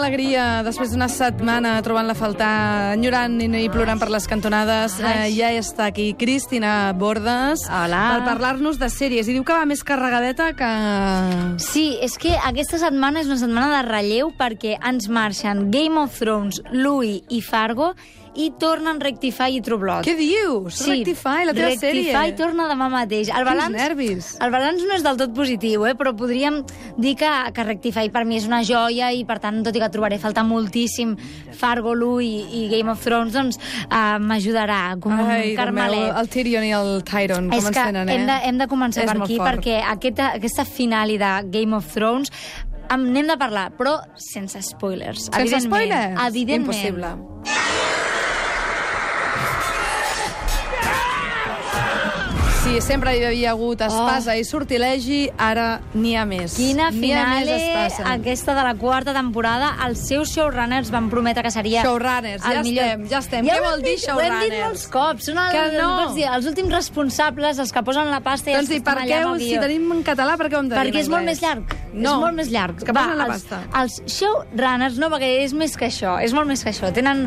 alegria, després d'una setmana trobant-la a faltar, enyorant i plorant per les cantonades. Ja està aquí Cristina Bordes. Hola. Per parlar-nos de sèries. I diu que va més carregadeta que... Sí, és que aquesta setmana és una setmana de relleu perquè ens marxen Game of Thrones, Louis i Fargo i tornen Rectify i True Blood. Què dius? Sí, Rectify, la teva sèrie. Rectify torna demà mateix. Quins nervis. El balanç no és del tot positiu, però podríem dir que Rectify per mi és una joia i, per tant, tot i que trobaré falta moltíssim Fargo, Louis i Game of Thrones, doncs m'ajudarà com un carmelet. El Tyrion i el Tyron, com ens tenen, hem de començar per aquí, perquè aquesta finale de Game of Thrones n'hem de parlar, però sense spoilers. Sense spoilers? Evidentment. Impossible. Sí, sempre hi havia hagut espasa i sortilegi, ara n'hi ha més. Quina finale, aquesta de la quarta temporada. Els seus showrunners van prometre que seria... Showrunners, ja estem. Què vol dir showrunners? Ho hem dit molts cops. Són els últims responsables, els que posen la pasta i els que estan allà amb el guió. Si tenim en català, per què ho hem de dir en anglès? Perquè és molt més llarg. No, és molt més llarg. que posen la pasta. Els showrunners, no, perquè és més que això. És molt més que això. Tenen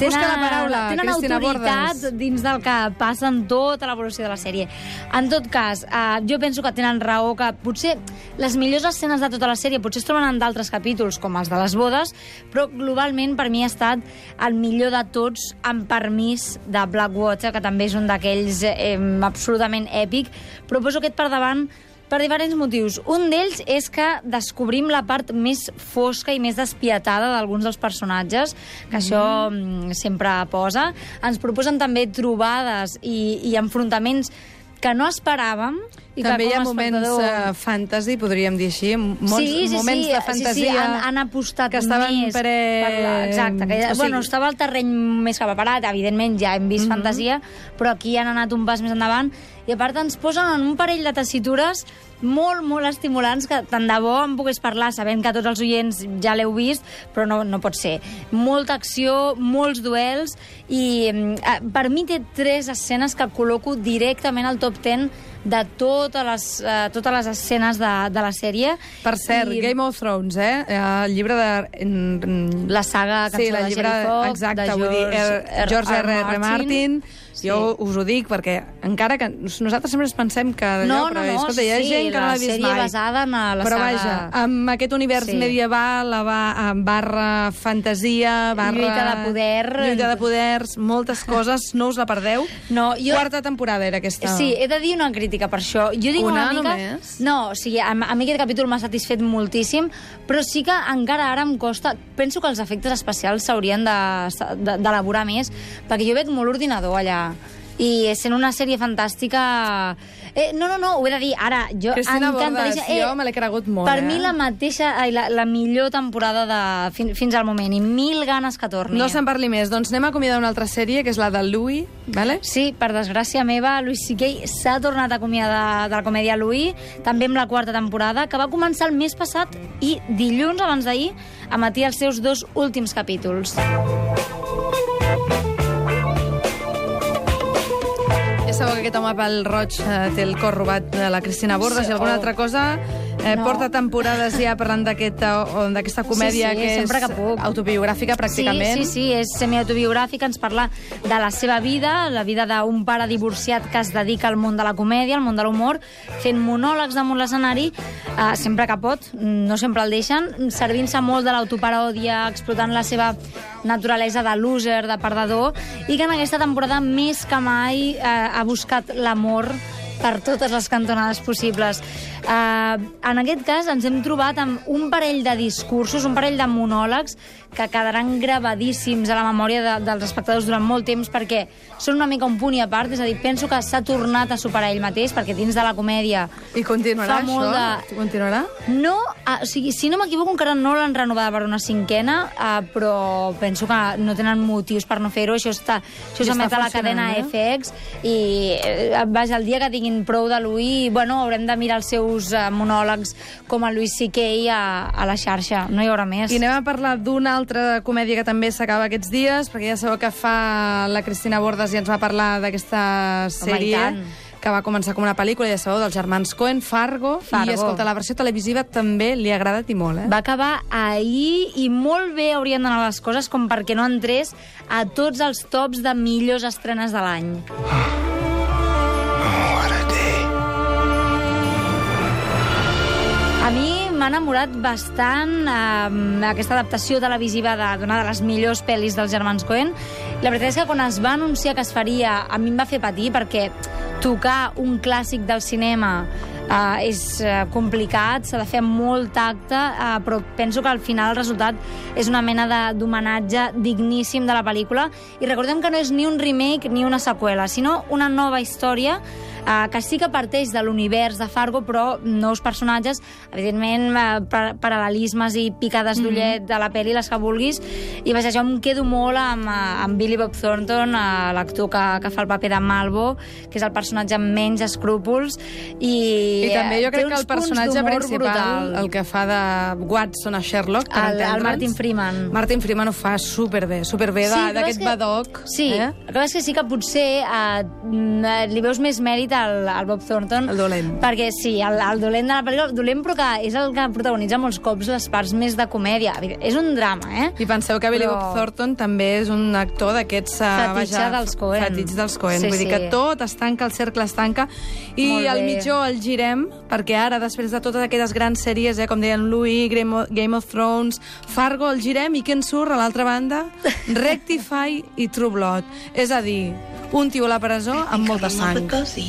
autoritat dins del que passa en tota l'evolució de la sèrie. En tot cas, jo penso que tenen raó, que potser les millors escenes de tota la sèrie potser es troben en d'altres capítols, com els de les bodes, però globalment per mi ha estat el millor de tots, amb permís de Blackwater, que també és un d'aquells absolutament èpic, però poso aquest per davant per diferents motius. Un d'ells és que descobrim la part més fosca i més despietada d'alguns dels personatges, que això sempre posa. Ens proposen també trobades i enfrontaments que no esperàvem. També hi ha moments fantasy, podríem dir així, moments de fantasia. Sí, han apostat que estaven més. Exacte. Estava el terreny més que preparat, evidentment ja hem vist fantasia, però aquí han anat un pas més endavant, i a part ens posen en un parell de tessitures molt, molt estimulants, que tant de bo em pogués parlar, sabent que tots els oients ja l'heu vist, però no pot ser. Molta acció, molts duels, i per mi té 3 escenes que col·loco directament al top 10 de totes les escenes de la sèrie. Per cert, Game of Thrones, el llibre de... La saga Cançó de Gel i Foc, exacte, de George R. Martin. Sí. Jo us ho dic perquè encara que nosaltres sempre pensem que escolta, hi ha gent que no l'ha vist mai. La sèrie basada en la però saga... vaja, amb aquest univers medieval, barra fantasia, barra... Lluita de poders, moltes coses, no us la perdeu. Quarta temporada era aquesta. Sí, he de dir una crítica per això. Jo dic una mica... només? No, o sigui, a mi aquest capítol m'ha satisfet moltíssim, però sí que encara ara em costa... Penso que els efectes especials s'haurien d'elaborar més, perquè jo veig molt ordinador allà. I sent una sèrie fantàstica... No, ho he de dir. Ara, jo Cristina Bordes, jo me l'he cregut molt. Per mi la millor temporada fins al moment, i 1000 ganes que torni. No se'n parli més. Doncs anem a acomiadar una altra sèrie, que és la de Louis, vale? Sí, per desgràcia meva, Louis C.K. s'ha tornat a acomiadar de la comèdia Louis, també amb la quarta temporada, que va començar el mes passat, i dilluns abans d'ahir emetia els seus 2 últims capítols. Ja sabeu que aquest home pel roig té el cor robat de la Cristina Bordes i alguna altra cosa. Porta temporades ja parlant d'aquesta comèdia que és autobiogràfica, pràcticament. Sí, és semiautobiogràfica, ens parla de la seva vida, la vida d'un pare divorciat que es dedica al món de la comèdia, al món de l'humor, fent monòlegs damunt l'escenari, sempre que pot, no sempre el deixen, servint-se molt de l'autoparòdia, explotant la seva naturalesa de loser, de perdedor, i que en aquesta temporada més que mai ha buscat l'amor per totes les cantonades possibles. En aquest cas ens hem trobat amb un parell de discursos, un parell de monòlegs que quedaran gravadíssims a la memòria dels espectadors durant molt temps, perquè són una mica un punt i a part, és a dir, penso que s'ha tornat a superar ell mateix, perquè dins de la comèdia... I continuarà això? Continuarà? No, o sigui, si no m'equivoco, encara no l'han renovada per una 5a, però penso que no tenen motius per no fer-ho. Això s'emet a la cadena FX, i vaja, el dia que tinguin prou de Louis, haurem de mirar els seus monòlegs com a Louis C.K. a la xarxa. No hi haurà més. I anem a parlar d'una altra comèdia que també s'acaba aquests dies, perquè ja sabeu que fa la Cristina Bordes i ens va parlar d'aquesta sèrie, que va començar com una pel·lícula, ja sabeu, dels germans Coen, Fargo, i escolta, la versió televisiva també li ha agradat i molt, Va acabar ahir i molt bé haurien d'anar les coses com perquè no entrés a tots els tops de millors estrenes de l'any. A mi m'ha enamorat bastant aquesta adaptació televisiva d'una de les millors pel·lis dels germans Coen. La veritat és que quan es va anunciar que es faria, a mi em va fer patir, perquè tocar un clàssic del cinema és complicat, s'ha de fer amb molt tacte, però penso que al final el resultat és una mena d'homenatge digníssim de la pel·lícula. I recordem que no és ni un remake ni una seqüela, sinó una nova història que sí que parteix de l'univers de Fargo, però nous personatges, evidentment paral·lelismes i picades d'ullet de la pel·li, les que vulguis, i vaja, jo em quedo molt amb Billy Bob Thornton, l'actor que fa el paper de Malvo, que és el personatge amb menys escrúpols, i també jo crec que el personatge principal, el que fa de Watson a Sherlock, per entendre'ns, el Martin Freeman. Martin Freeman ho fa superbé d'aquest badoc. Sí, el que passa és que sí que potser li veus més mèrit al Bob Thornton. El dolent. Perquè sí, el dolent de la pel·lícula, el dolent però que és el que protagonitza molts cops les parts més de comèdia. És un drama, I penseu que Billy Bob Thornton també és un actor d'aquests... Fetitxe dels Coen. Fetitx dels Coen. Vull dir que tot es tanca, el cercle es tanca, i el mitjó el girem, perquè ara, després de totes aquelles grans sèries, com deien Louis, Game of Thrones, Fargo, el girem, i què en surt a l'altra banda? Rectify i True Blood. És a dir, un tio a la presó amb molta sang.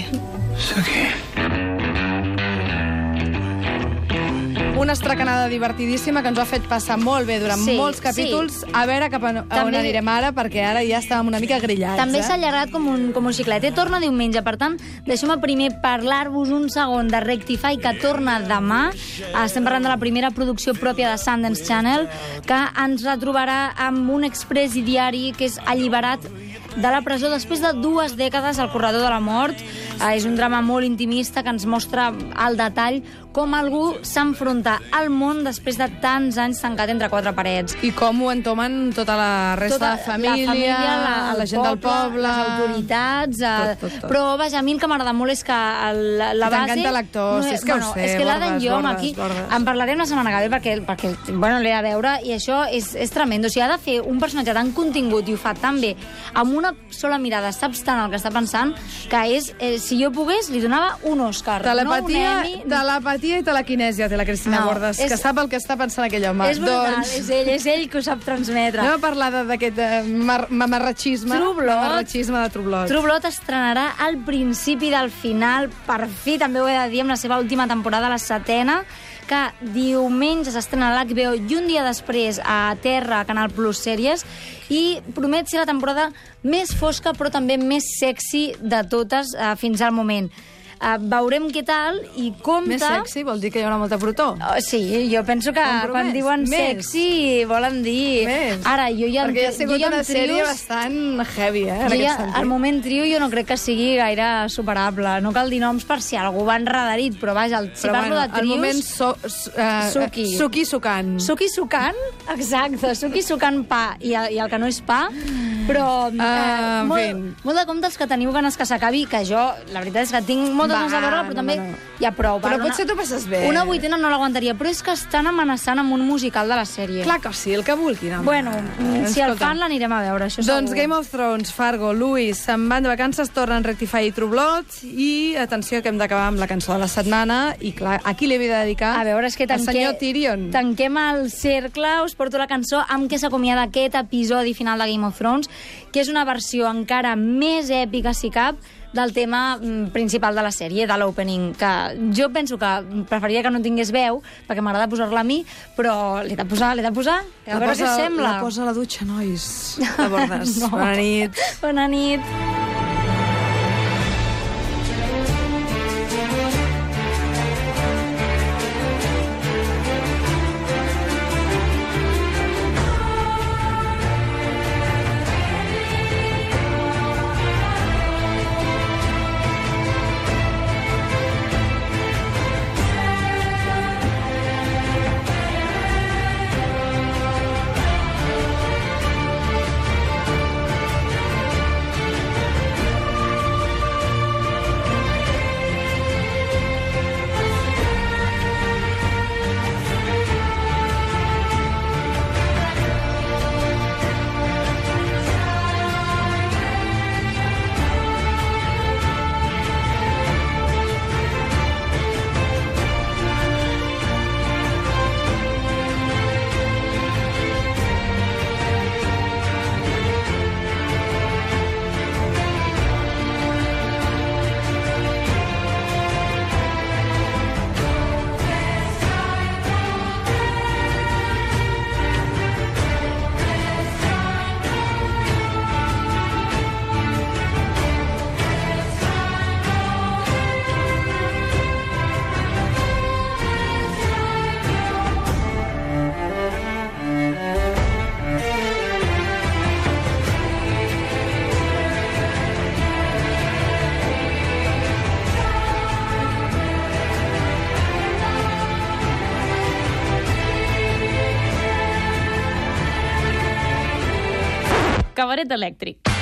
Una estracanada divertidíssima que ens ho ha fet passar molt bé durant molts capítols. A veure cap a on anirem ara, perquè ara ja estàvem una mica grillats. També s'ha allargat com un xiclet. Torna diumenge, per tant, deixeu-me primer parlar-vos un segon de Rectify, que torna demà. Estem parlant de la primera producció pròpia de Sundance Channel, que ens retrobarà amb un express i diari que és alliberat de la presó després de 2 dècades al corredor de la mort. És un drama molt intimista que ens mostra al detall com algú s'enfronta al món després de tants anys tancat entre 4 parets. I com ho entomen tota la resta de família, la gent del poble, les autoritats... Tot. Però, vaja, a mi el que m'agrada molt és que la base... T'encanta l'actor, si és que ho sé. És que l'Adam Young aquí... En parlarem la setmana que ve perquè l'he de veure, i això és tremendo. O sigui, ha de fer un personatge tan contingut i ho fa tan bé, amb una sola mirada saps tant el que està pensant, que és, si jo pogués, li donava un Òscar. Telepatia i telequinèsia té la Cristina Bordes, que sap el que està pensant aquell home. És brutal, és ell que ho sap transmetre. Anem a parlar d'aquest mamarratxisme. Mamarratxisme de True Blood. True Blood estrenarà al principi del final, per fi, també ho he de dir, amb la seva última temporada, la 7ª, que diumenge s'estrena a l'HBO i un dia després a Terra, Canal Plus Sèries, i promet ser la temporada més fosca però també més sexy de totes fins al moment. Veurem què tal i compte... Més sexy vol dir que hi haurà molta protó. Sí, jo penso que quan diuen sexy volen dir... Més. Ara, jo ja... Perquè ja ha sigut una sèrie bastant heavy, en aquest sentit. El moment trio jo no crec que sigui gaire superable. No cal dir noms per si algú va enredarit, però vaja, si parlo de trios... El moment Suki Sukan. Suki Sukan? Exacte, Suki Sukan pa i el que no és pa, però molt de compte els que teniu ganes que s'acabi, que jo, la veritat és que tinc moltes ganes de veure-la, però també hi ha prou. Però potser t'ho passes bé. Una 8ª no l'aguantaria, però és que estan amenaçant amb un musical de la sèrie. Clar que sí, el que vulguin. Bueno, si el fan l'anirem a veure, això segur. Doncs Game of Thrones, Fargo, Louis, se'n van de vacances, tornen Rectify i True Blood, i atenció que hem d'acabar amb la cançó de la setmana, i clar, a qui li havia de dedicar? A veure, és que el senyor Tyrion. Tanquem el cercle, us porto la cançó amb què s'acomiada aquest episodi final de Game of Thrones, que és una versió encara més èpica, si cap, del tema principal de la sèrie, de l'opening, que jo penso que preferiria que no tingués veu, perquè m'agrada posar-la a mi, però l'he de posar, a veure què sembla. La posa a la dutxa, nois. De Bordes. No. Bona nit. Bona nit. Cabaret elèctric.